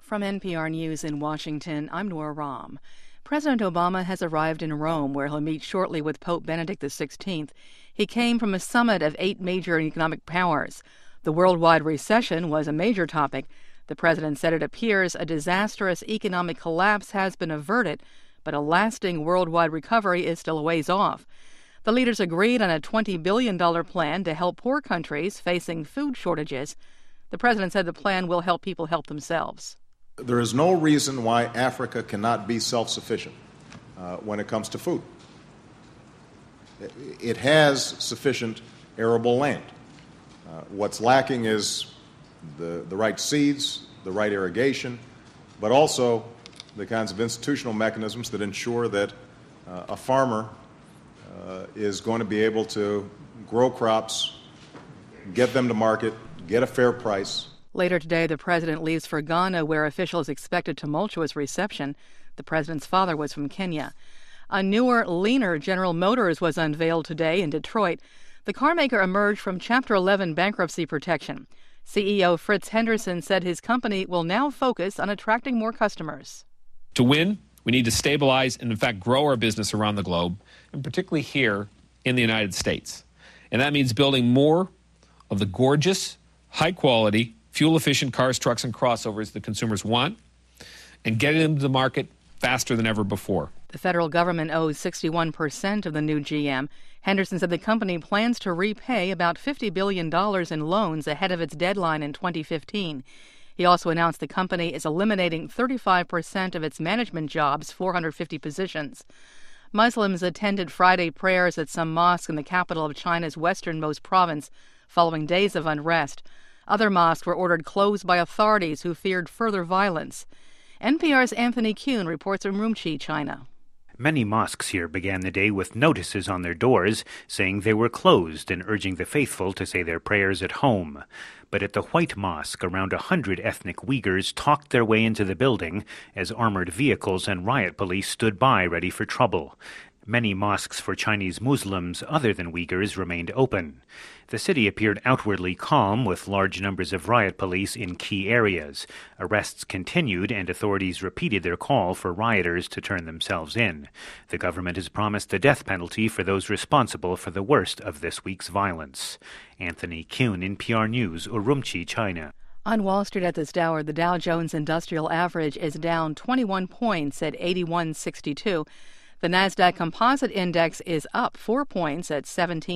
From NPR News in Washington, I'm Nora Rahm. President Obama has arrived in Rome, where he'll meet shortly with Pope Benedict XVI. He came from a summit of 8 major economic powers. The worldwide recession was a major topic. The president said it appears a disastrous economic collapse has been averted, but a lasting worldwide recovery is still a ways off. The leaders agreed on a $20 billion plan to help poor countries facing food shortages. The president said the plan will help people help themselves. There is no reason why Africa cannot be self-sufficient when it comes to food. It has sufficient arable land. What's lacking is the right seeds, the right irrigation, but also the kinds of institutional mechanisms that ensure that a farmer is going to be able to grow crops, get them to market, get a fair price. Later today, the president leaves for Ghana, where officials expect a tumultuous reception. The president's father was from Kenya. A newer, leaner General Motors was unveiled today in Detroit. The carmaker emerged from Chapter 11 bankruptcy protection. CEO Fritz Henderson said his company will now focus on attracting more customers. To win, we need to stabilize and, in fact, grow our business around the globe, and particularly here in the United States. And that means building more of the gorgeous, high-quality, fuel-efficient cars, trucks, and crossovers that consumers want, and getting them to the market faster than ever before. The federal government owes 61% of the new GM. Henderson said the company plans to repay about $50 billion in loans ahead of its deadline in 2015. He also announced the company is eliminating 35% of its management jobs, 450 positions. Muslims attended Friday prayers at some mosques in the capital of China's westernmost province following days of unrest. Other mosques were ordered closed by authorities who feared further violence. NPR's Anthony Kuhn reports from Urumqi, China. Many mosques here began the day with notices on their doors saying they were closed and urging the faithful to say their prayers at home. But at the White Mosque, around 100 ethnic Uyghurs talked their way into the building as armored vehicles and riot police stood by ready for trouble. Many mosques for Chinese Muslims other than Uyghurs remained open. The city appeared outwardly calm, with large numbers of riot police in key areas. Arrests continued, and authorities repeated their call for rioters to turn themselves in. The government has promised the death penalty for those responsible for the worst of this week's violence. Anthony Kuhn, NPR News, Urumqi, China. On Wall Street at this hour, the Dow Jones Industrial Average is down 21 points at 8162. The Nasdaq Composite Index is up 4 points at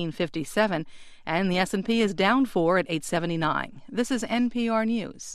1757, and the S&P is down 4 at 879. This is NPR News.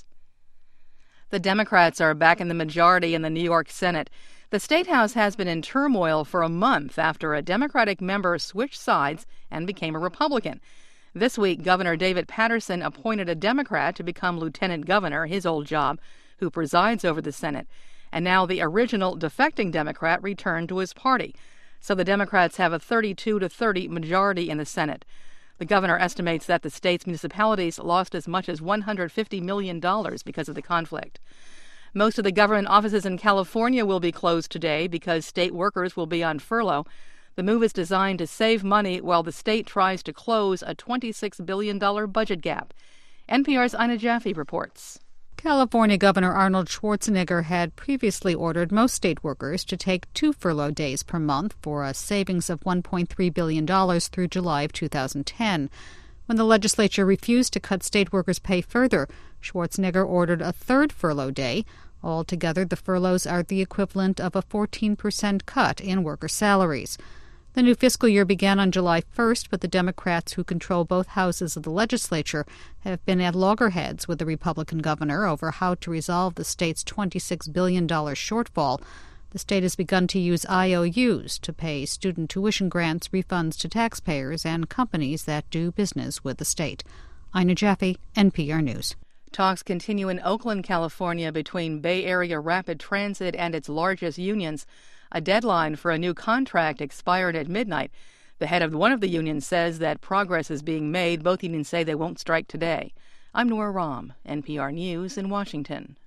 The Democrats are back in the majority in the New York Senate. The State House has been in turmoil for a month after a Democratic member switched sides and became a Republican. This week, Governor David Paterson appointed a Democrat to become lieutenant governor, his old job, who presides over the Senate. And now the original defecting Democrat returned to his party. So the Democrats have a 32-30 majority in the Senate. The governor estimates that the state's municipalities lost as much as $150 million because of the conflict. Most of the government offices in California will be closed today because state workers will be on furlough. The move is designed to save money while the state tries to close a $26 billion budget gap. NPR's Ina Jaffe reports. California Governor Arnold Schwarzenegger had previously ordered most state workers to take 2 furlough days per month for a savings of $1.3 billion through July of 2010. When the legislature refused to cut state workers' pay further, Schwarzenegger ordered a 3rd furlough day. Altogether, the furloughs are the equivalent of a 14% cut in worker salaries. The new fiscal year began on July 1st, but the Democrats, who control both houses of the legislature, have been at loggerheads with the Republican governor over how to resolve the state's $26 billion shortfall. The state has begun to use IOUs to pay student tuition grants, refunds to taxpayers, and companies that do business with the state. Ina Jaffe, NPR News. Talks continue in Oakland, California, between Bay Area Rapid Transit and its largest unions. A deadline for a new contract expired at midnight. The head of one of the unions says that progress is being made. Both unions say they won't strike today. I'm Nora Rahm, NPR News in Washington.